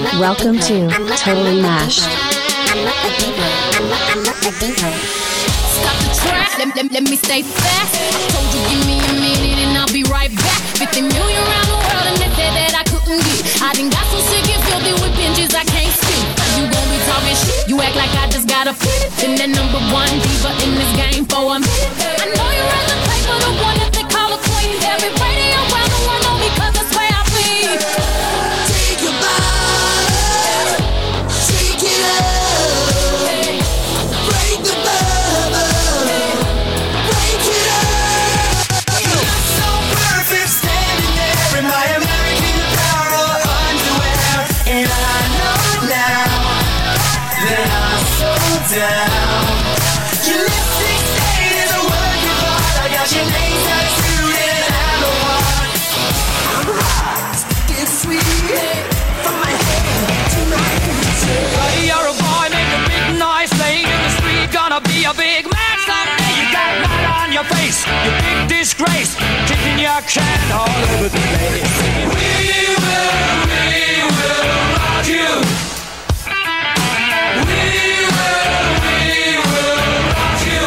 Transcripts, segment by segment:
Welcome to Totally Mashed. Stop the track, let me stay fast. I told you give me a minute and I'll be right back. 50 million around the world and they said that I couldn't get. I done got so sick and filthy with binges I can't speak. You gon' be talking shit, you act like I just got a fit. Been that number one diva in this game for a minute. I know you'd rather play for the one that they call a queen. Every radio around the world know because that's where I bleed. Take your body, take it up, break the bubble, break it up. You're so perfect standing there in my American Apparel underwear, and I know now that I'm so down. Your lipstick stain is a work of art. I got your name tattooed and I know what. I'm hot, it's sweet, from my head to my feet. Buddy, you're a boy, make a big noise, playing in the street, gonna be a big man someday. You got mud on your face, you big disgrace, kicking your can all over the place. We will rock you. We will rock you.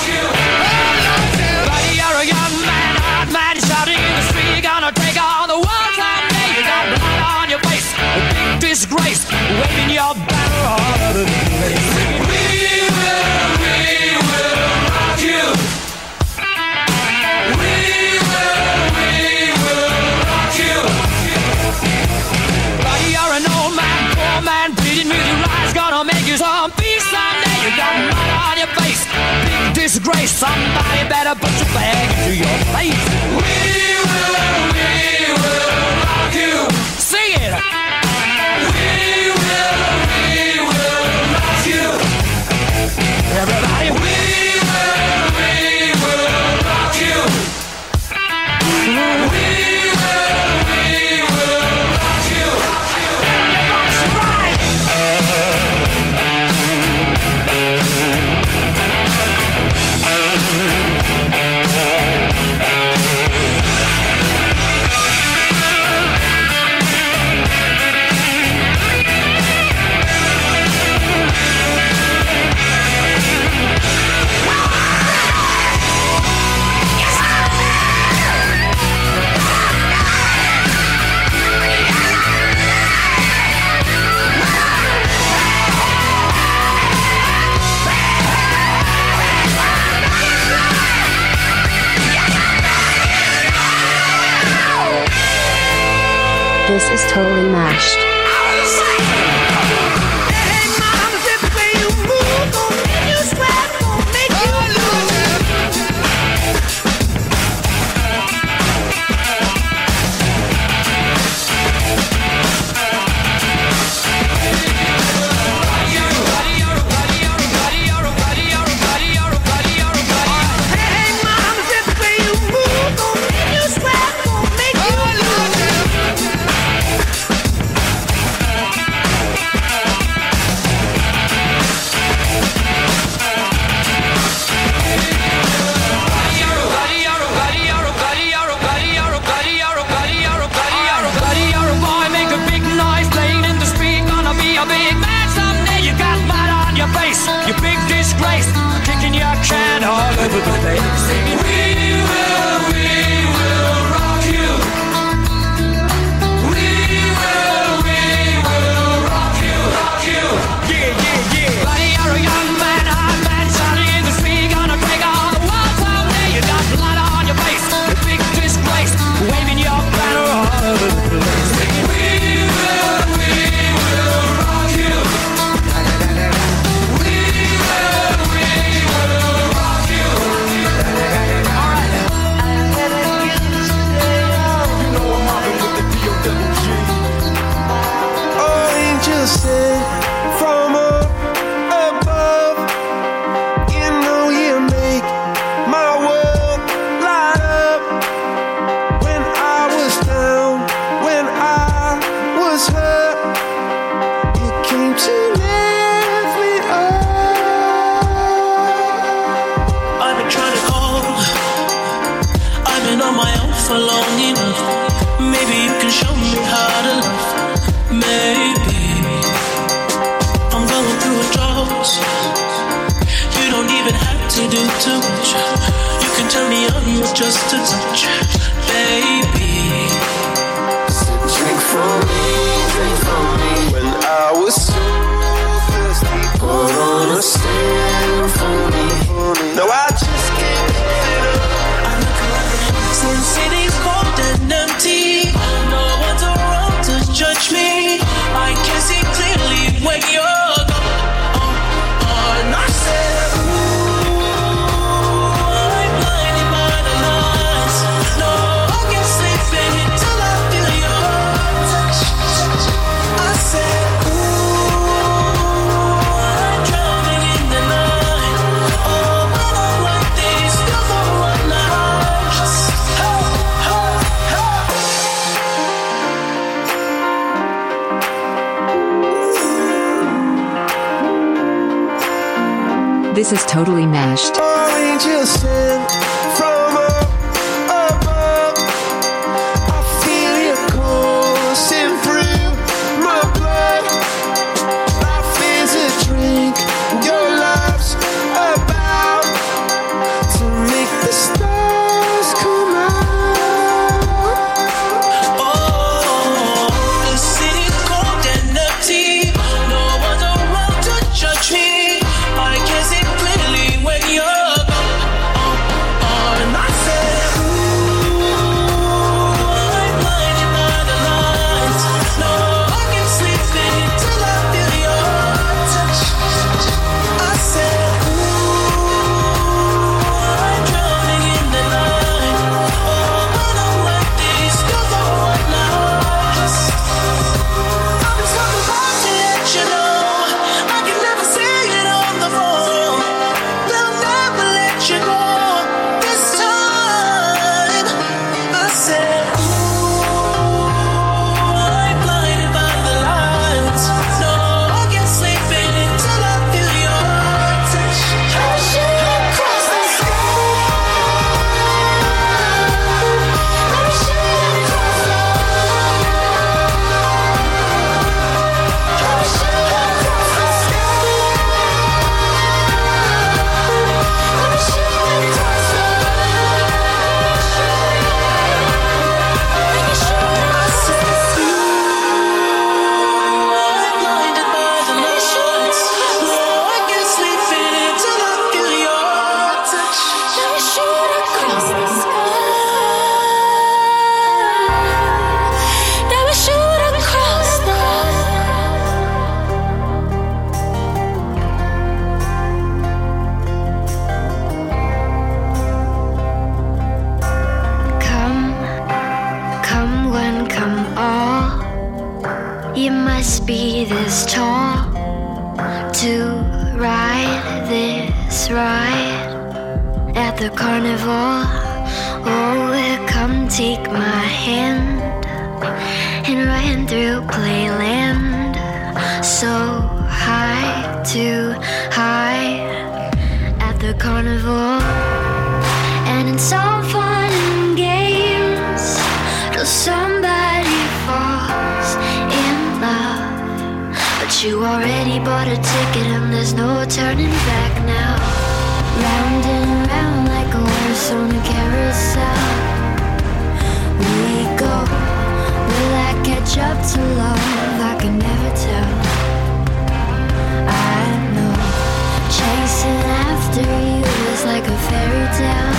Buddy, you're a young man, hot man, shouting in the street, gonna take on the world someday. You got blood on your face, a big disgrace, waving your banner all over the place. We will rock you. We will rock you. Buddy, you're an old man, poor man, bleeding with your eyes, gonna make you some peace someday. You got mud on your face, big disgrace, somebody better put your bag into your face. We will rock you. Sing it. We will rock you. Everybody, we will rock you. We will rock you. Everybody's right. This is Totally Mashed. You big disgrace, kicking your can all over the place. Singing, we will rock you. We will rock you. Yeah. Buddy, you're a young man, hot man, shouting in the street, gonna take on the world someday. You got blood on your face, you big disgrace, waving your banner all over the place. Singing, we will rock you. Sent from up above, you know you make my world light up. When I was down, when I was hurt, you came to lift me up. I've been trying to call, I've been on my own for long enough. Maybe you can show me how to love. Maybe to do too much. You can turn me on with just a touch, baby. Drink from me, drink from me. When I was so thirsty, pour on a stand for me. No, I just can't get up. I look around, since city's cold and empty, no one's around to judge me. I can see clearly when you're gone. And I said, ooh, I'm blinded by the lights. No, I can't sleep until I feel your touch. I said, ooh, I'm drowning in the night. Oh, when I'm like this, you're the one I just, This is totally mashed. Angel sent from up above. I feel you coursing through my blood. Life is a drink, your love's about to make the stars come out. oh, the city's cold and empty. No one's around to judge me. I can see clearly when you're gone. And I said, ooh, I'm blinded by the lights. No, I can't sleep until I feel your touch. I said, ooh, I'm drowning in the night. Oh, when I'm like this, you're the one I just. I've been talking about to let you know. I can never say it on the phone. They'll never let you go. This time, I said, ooh, I'm blinded by the lights. No, I can't sleep until I feel your touch. Across the sky, I'm blinded by the lights. No, I can't sleep until I feel your touch. Across the sky, that we shoot across the. Come when come all. You must be this tall to ride this ride at the carnival. Oh, come take my hand and run through playland. So high, too high at the carnival. And it's all fun and games till somebody falls in love. But you already bought a ticket and there's no turning back now. Round and round like a horse on a carousel we go. Will I catch up to love? I can never tell. I know chasing after you is like a fairy tale,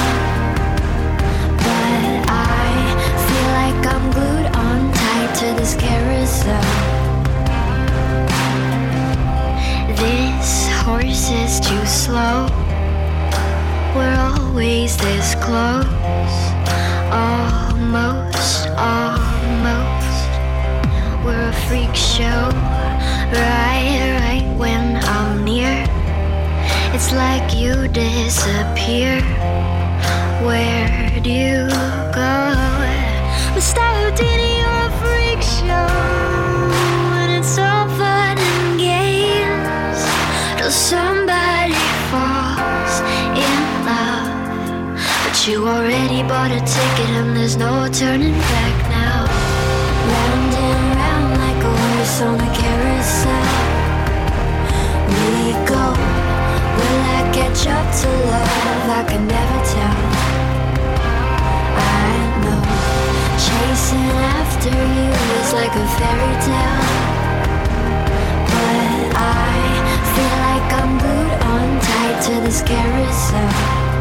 but I feel like I'm glued on tight to this carousel. This horse is too slow. We're always this close. Almost, almost. We're a freak show. Right when I'm near, it's like you disappear. Where do you go? But stop, Diddy, you're a freak show. And it's all fun and games till somebody falls in love. But you already bought a ticket and there's no turning back now. Round and round like a horse on a carousel we go. Will I catch up to love? can never tell. I know chasing after you is like a fairy tale, but I feel like I'm glued on tight to this carousel.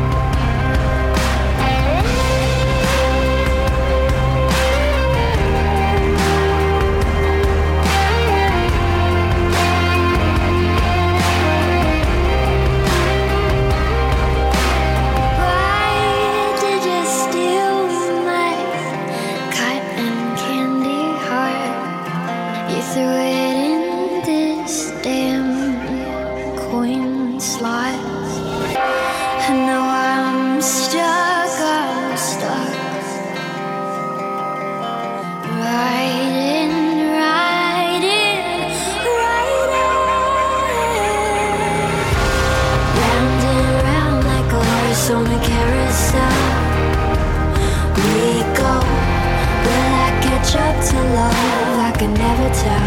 On a carousel, we go. Will I catch up to love? I can never tell.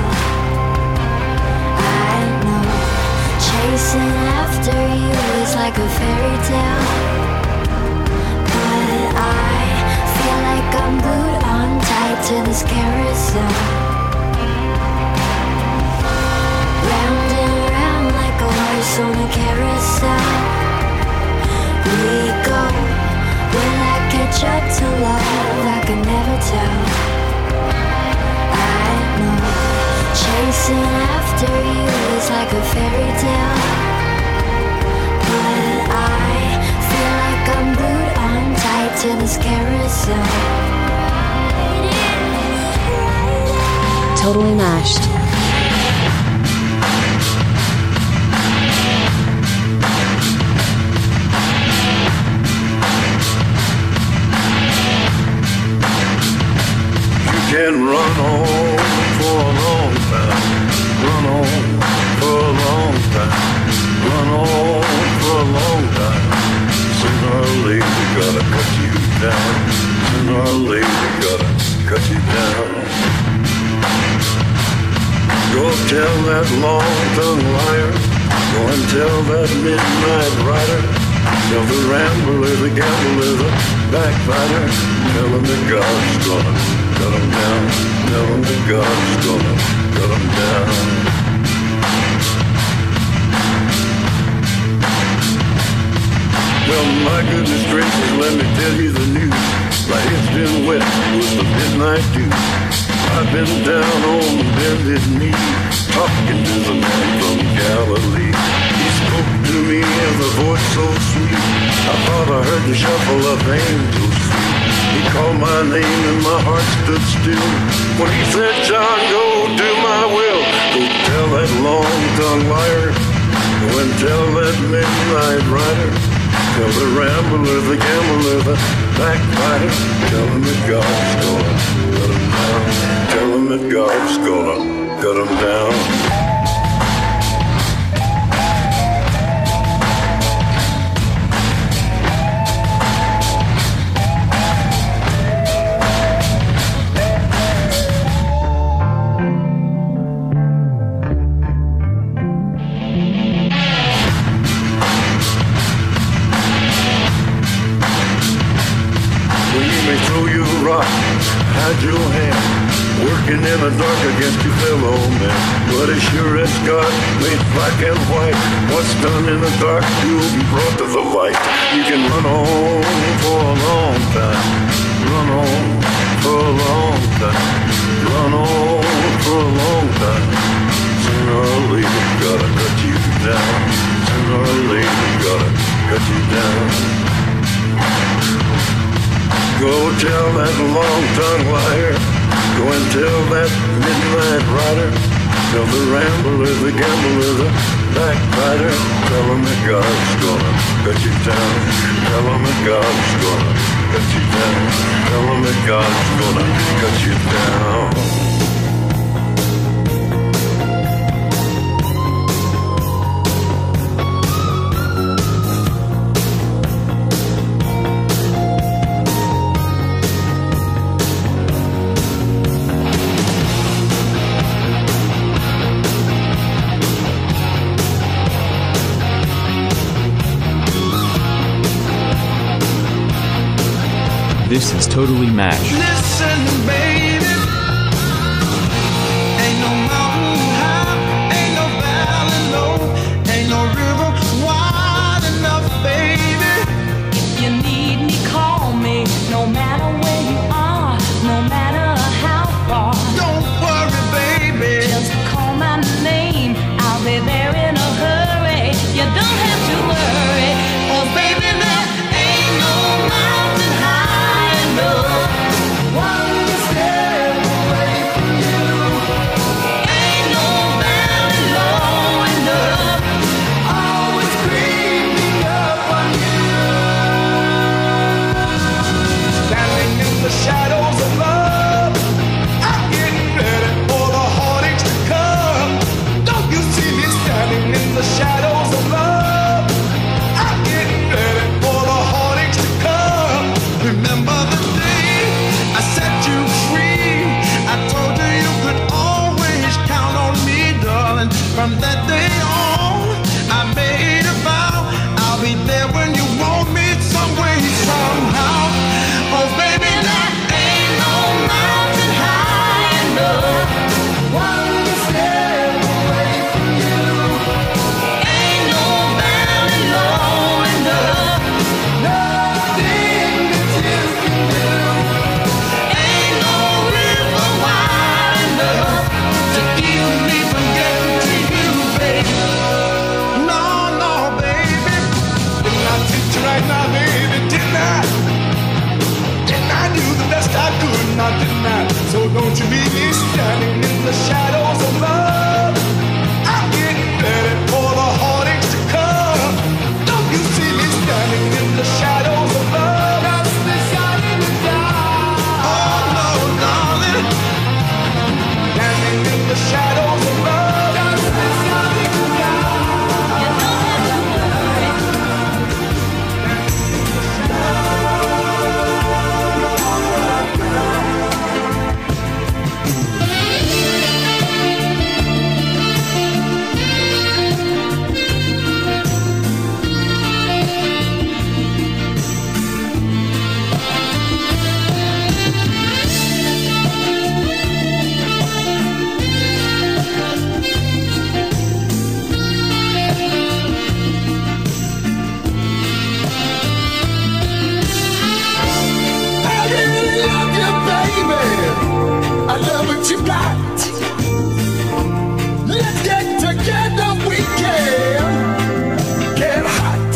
I know chasing after you is like a fairy tale, but I feel like I'm glued on tight to this carousel. Round and round like a horse on a carousel. We go. Will I catch up to love? I can never tell. I know chasing after you is like a fairy tale, but I feel like I'm glued on tight to this carousel. Totally mashed. Can run on for a long time, run on for a long time, run on for a long time. Sooner or later gotta cut you down, sooner or later gotta cut you down. Go tell that long-tongued liar, go and tell that midnight rider, tell the rambler, the gambler, the backbiter, tell him that God's gonna cut him down, tell him that God's gonna cut him down. Well, my goodness gracious, let me tell you the news. My head's been wet with the midnight dew. I've been down on bended knee, talking to the man from Galilee. He spoke to me with a voice so sweet, I thought I heard the shuffle of angels' feet. He called my name and my heart stood still when he said, John, go do my will. Go tell that long-tongued liar, go and tell that midnight rider, tell the rambler, the gambler, the backbiter, tell him that God's gonna cut him down, tell him that God's gonna cut him down. Hide your hand, working in the dark against your fellow man. But as sure as God made black and white, what's done in the dark will be brought to the light. You can run on for a long time, run on for a long time, run on for a long time. Sooner or later, gotta cut you down. Sooner or later, gotta cut you down. Go tell that long-tongued liar, go and tell that midnight rider, tell the rambler, the gambler, the backbiter, tell him that God's gonna cut you down, tell him that God's gonna cut you down, tell him that God's gonna cut you down. This is totally mashed. Listen, baby. Ain't no mountain high, ain't no valley low, ain't no river wide enough, baby. If you need me, call me. No matter where you are, no matter how far. Don't worry, baby. Just call my name. I'll be there in a hurry. You don't have to worry. Oh, baby, there ain't no mountain high enough. One step away from you. Ain't no valley low enough. Always creeping up on you. Standing in the shadows of love, I'm getting ready for the heartaches to come. Don't you see me standing in the shadows of love? I'm getting ready for the heartaches to come. Remember the day I set you free? I told you you could always count on me, darling. From that day on, I made a vow I'll be there when you want me, some way, somehow. Oh, baby, there ain't no mountain high enough. One step away from you. Ain't no valley low enough. Nothing that you can do. Ain't no river wide enough To keep me from getting to you, baby. No, no, baby. Didn't I teach you right now, baby? Didn't I? Didn't I do the best I could? Now, didn't I? So don't you leave me standing in the shadows of love. I'm getting ready for the heartaches to come. Don't you see me standing in the shadows of love? Just deciding to die. Oh, no, darling. Standing in the shadows of love. Just deciding to die. You don't have to worry. I really love you, baby. I love what you got. Let's get together, we can get hot.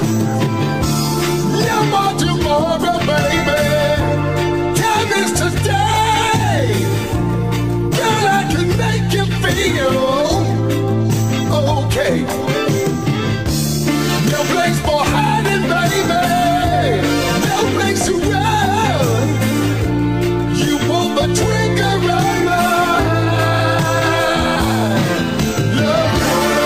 No more tomorrow, baby. Time is today. Girl, I can make you feel okay. No place for hiding, baby. No place to run. You pull the trigger on my love,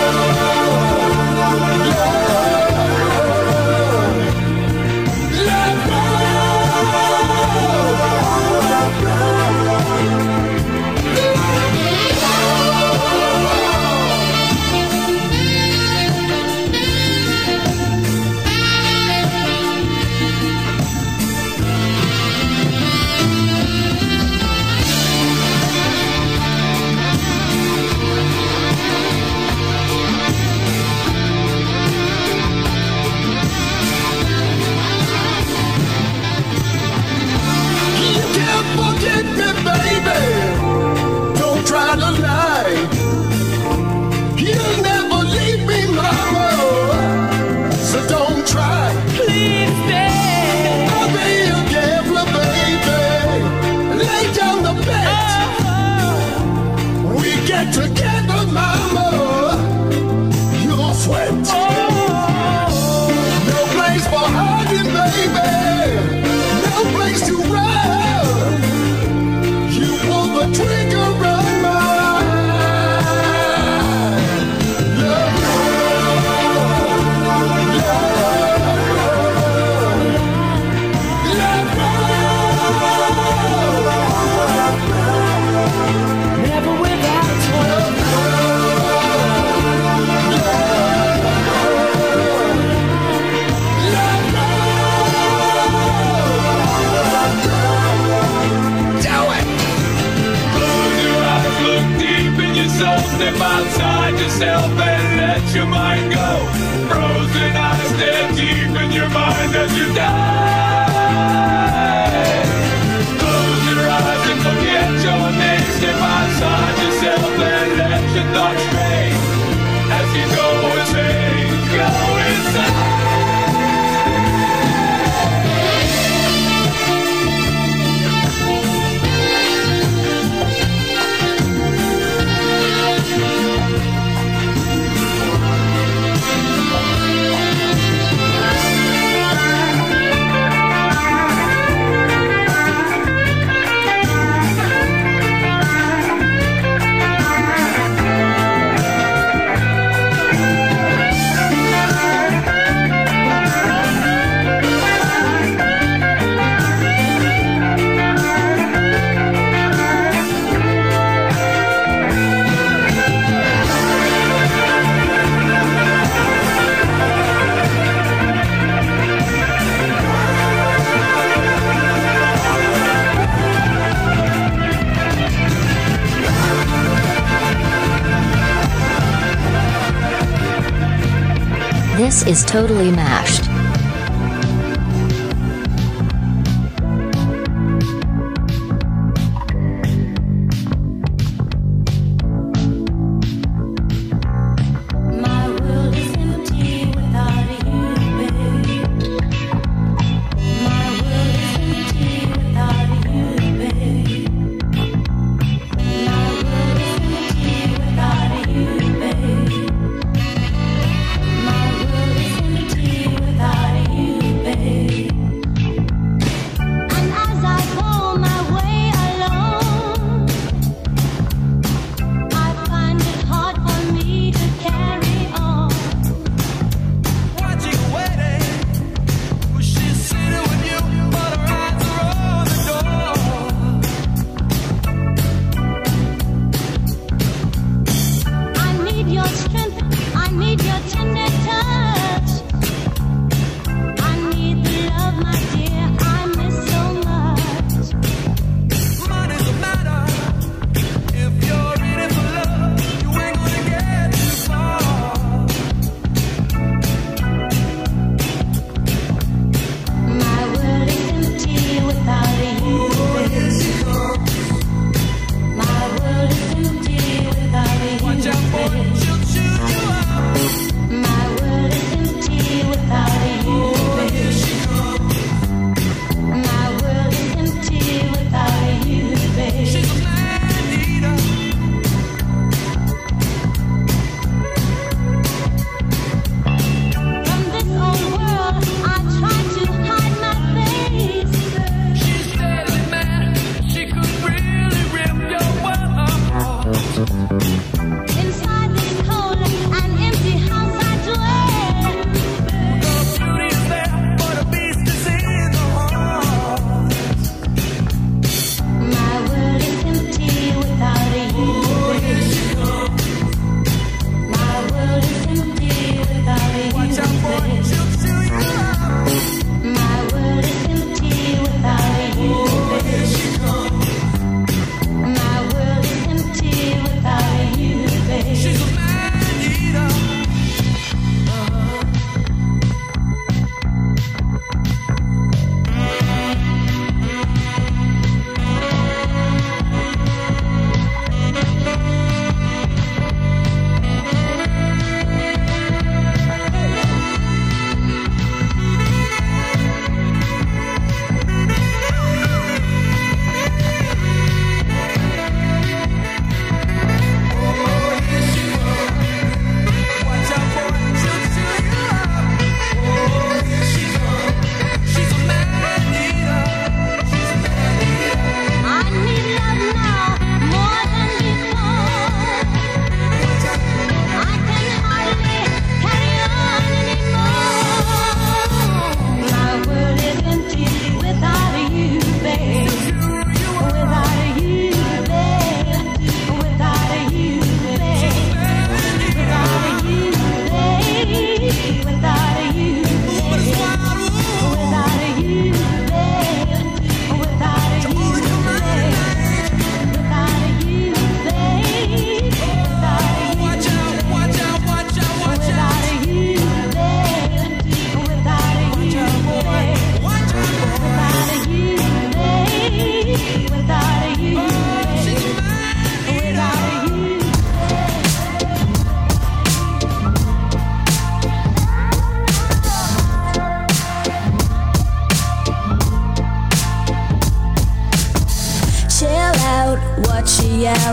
you can't forget me, baby. Don't try to lie. You'll never leave me, mama. So don't try. Please stay. I'll be your gambler, baby. Lay down the bed. We get together, mama. You'll sweat. No place for hiding, baby. No place to run. You pull the trigger on my love, Never without one. So step outside yourself and let your mind go. Frozen eyes stare deep in your mind as you die. Close your eyes and forget your name. Step outside yourself and let your thoughts stray. As you go insane, go inside. This is Totally Mashed. Inside this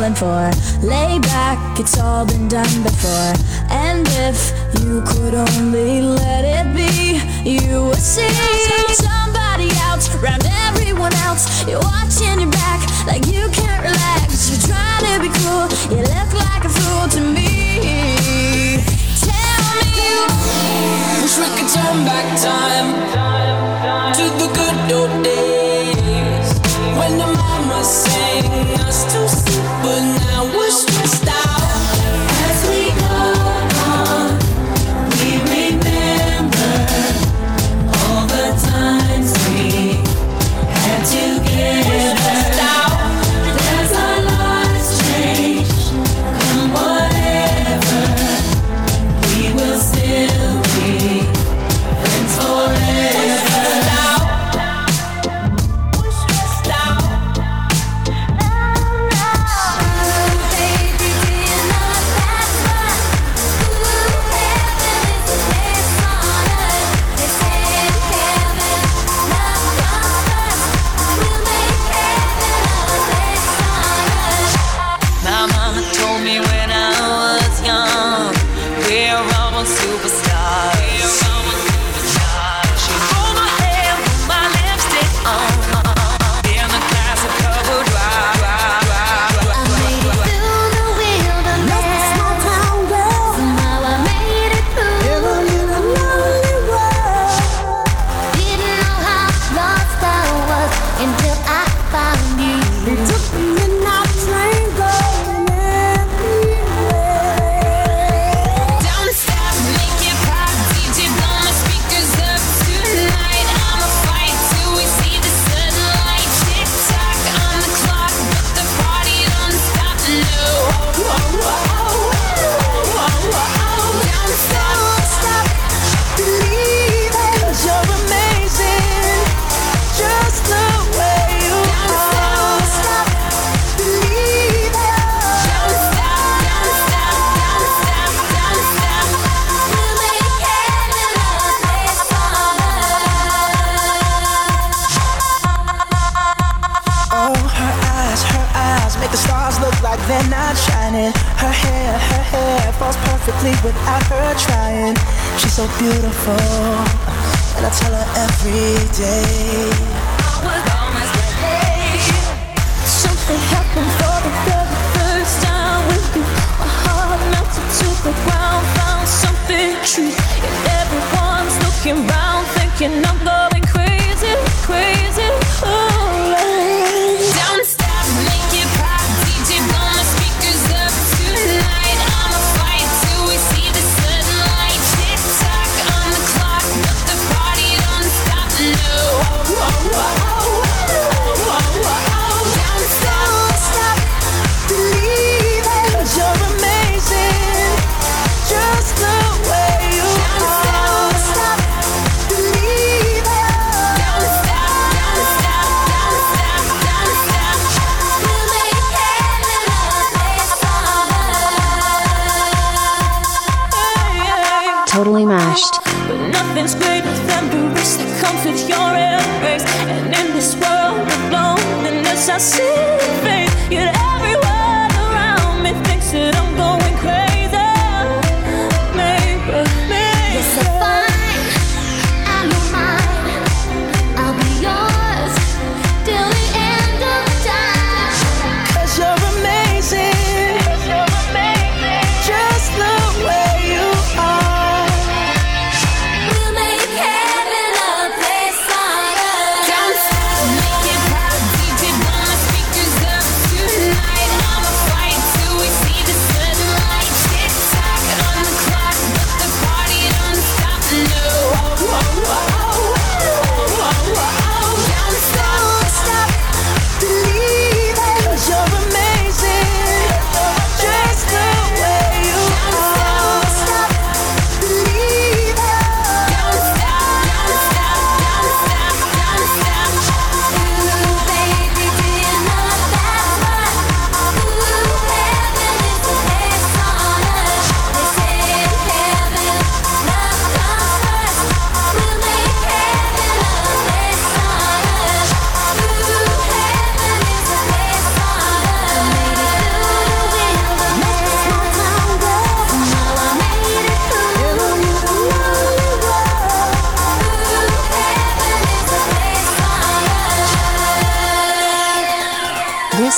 falling for. Lay back, it's all been done before. And if you could only let it be, you would see somebody else around everyone else. You're watching your back like you can't relax. You're trying to be cool, you look like a fool to me. Tell me you wish we could turn back time to the good old days when the mama sang us to sleep, but now we're stressed out. As we go on, we remember all the times we had together. As our lives change, and whatever, we will still be friends forever. My mama told me when I was young, we're almost superstars. She rolled my hair, put my lipstick on, in the class of cover drive. I made it through the wilderness. Small town girl. Somehow I made it through. In a little lonely world. Didn't know how lost I was until I found you. It took the midnight train going everywhere. Down the steps, make it pop. DJ blow my speakers up tonight. I'ma fight till we see the sunlight. Tick tock on the clock, but the party don't stop. No. Down the steps, Stop believing 'cause you're amazing, just the way you are. Stop believing. down the steps, down the steps, down the steps. We'll make heaven a place on earth. Oh, her eyes make the stars look like they're not shining. Her hair falls perfectly without her trying. She's so beautiful, and I tell her every day. Something happened for the very first time with you. My heart melted to the ground, found something true. And everyone's looking round, thinking I'm going crazy, crazy. Down the steps, make it pop. DJ blow my speakers up tonight. I'ma fight till we see the sunlight. Tick tock on the clock, but the party don't stop. No. Down the steps, Stop believing 'cause you're amazing, just the way you are. Stop believing. down the steps, down the steps, down the steps, down the steps. We'll make heaven a place on earth. Totally mashed. But nothing's greater than the risk that comes with your embrace. And in this world of loneliness, I see faith. Yet everyone around me thinks that I'm going crazy. Maybe. Yes, I'm fine. I know mine. I'll be yours till the end of time. 'Cause you're amazing, just the way you are. We'll make heaven a place on earth. Down the steps, make it pop. DJ blow my speakers up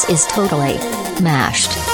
This is totally mashed.